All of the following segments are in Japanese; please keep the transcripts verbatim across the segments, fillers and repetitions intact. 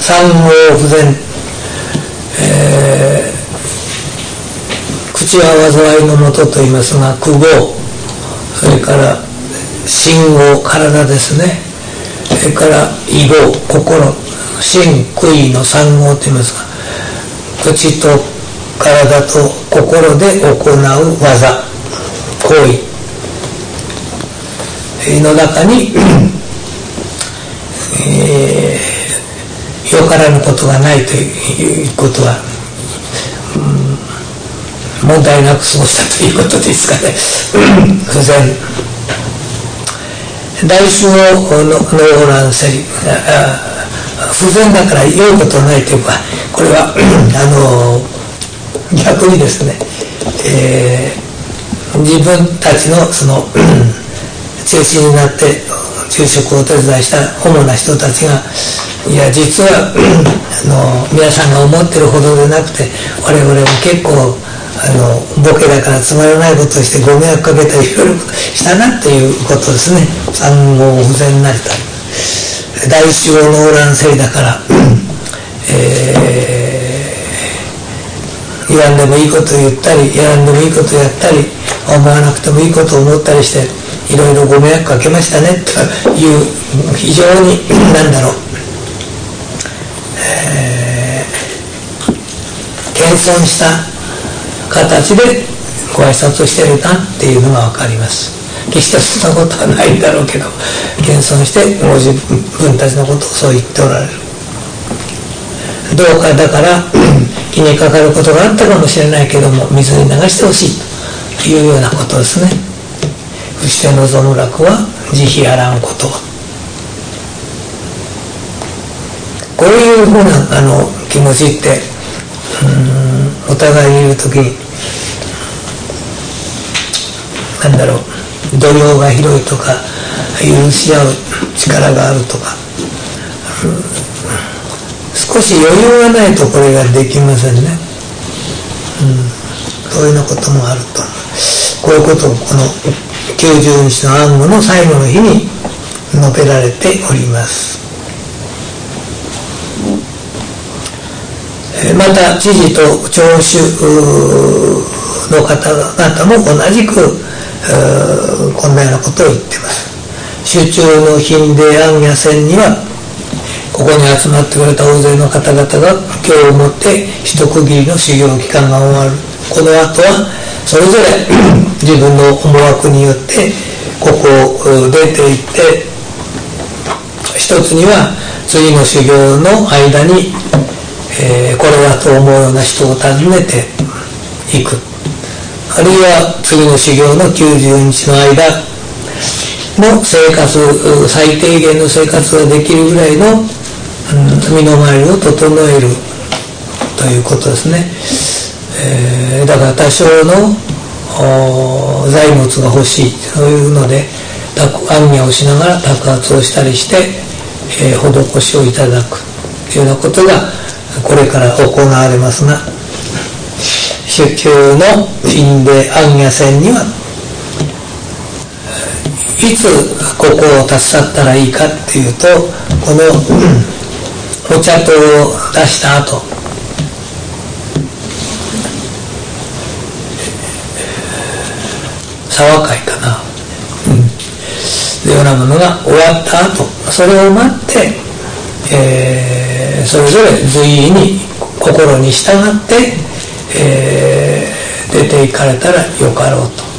三号不全、えー、口は災いのもとと言いますが苦業、それから心業、体ですね、それから意業、心、心悔いの三業と言いますが、口と体と心で行う技、行為の中に、えー、よからぬことがないということは、うん、問題なく過ごしたということですかね。不全、大衆のノーランセリ、不全だから良いことないというか、これはあの逆にですね、えー、自分たちのその中心になって昼食をお手伝いした主な人たちが、いや実はあの皆さんが思ってるほどでなくて、我々も結構あのボケだからつまらないことをしてご迷惑かけたりいろいろしたなということですね。三号不全なりと大衆をノーランセリだから、えー、言わんでもいいことを言ったり、やらんでもいいことをやったり、思わなくてもいいことを思ったりしていろいろご迷惑かけましたねという非常に何だろう、えー、謙遜した形でご挨拶をしているなっていうのが分かります。決してそんなことはないんだろうけど、謙遜してご自分たちのことをそう言っておられる。どうかだから気にかかることがあったかもしれないけども、水に流してほしいというようなことですね。不して望む楽は慈悲あらんこと。こういうふうなあの気持ちって、うーん、お互いにいるときに何だろう、度量が広いとか許し合う力があるとか、うん、少し余裕がないとこれができませんね、うん、そういうようなこともあると。こういうことをこのきゅうじゅうにちの暗号の最後の日に述べられております。また知事と聴衆の方々も同じくこんなようなことを言っています。集中の品で暗夜戦には、ここに集まってくれた大勢の方々が今日をもって一区切りの修行期間が終わる。この後はそれぞれ自分の思惑によってここを出ていって、一つには次の修行の間に、えー、これはと思うような人を訪ねていく。あるいは次の修行のきゅうじゅうにちの間の生活、最低限の生活ができるぐらいの、うん、身の回りを整えるということですね。えー、だから多少の財物が欲しい、そういうので暗夜をしながら托発をしたりして、えー、施しをいただくというようなことがこれから行われますが、主中の品で暗夜戦にはいつここを立ち去ったらいいかっていうと、この、うん、お茶とを出した後、沢会かな、うん、というようなものが終わった後、それを待って、えー、それぞれ随意に心に従って、えー、出て行かれたらよかろうと。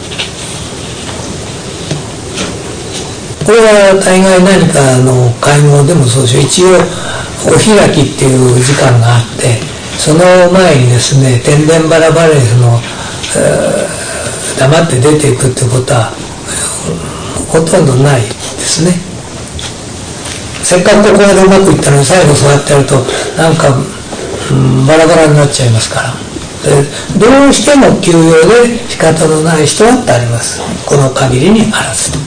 これは大概何かの会合でもそうでしょう。一応お開きっていう時間があって、その前にですね、天然バラバレその、えー、黙って出ていくってことはほとんどないですね。せっかくここまでうまくいったのに最後そうやってやるとなんか、うん、バラバラになっちゃいますから。でどうしても休養で仕方のない人はってあります。この限りにあらず。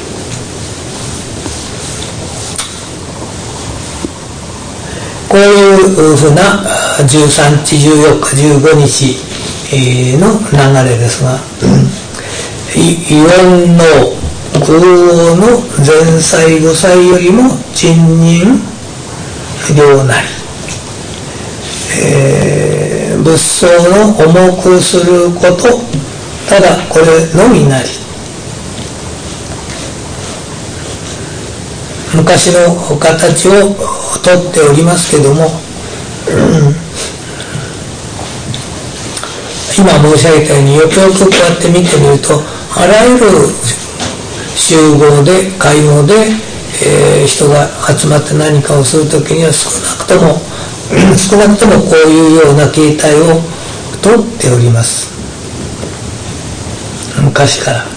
こういうふうなじゅうさんにちじゅうよっかじゅうごにちの流れですが、異音の空王の前妻後妻よりも珍人量なりえー、仏草の重くすること、ただこれのみなり。昔の形をとっておりますけども、うん、今申し上げたようによくよくこうやって見てみると、あらゆる集合で会合で、えー、人が集まって何かをするときには少なくとも少なくともこういうような形態をとっております。昔から。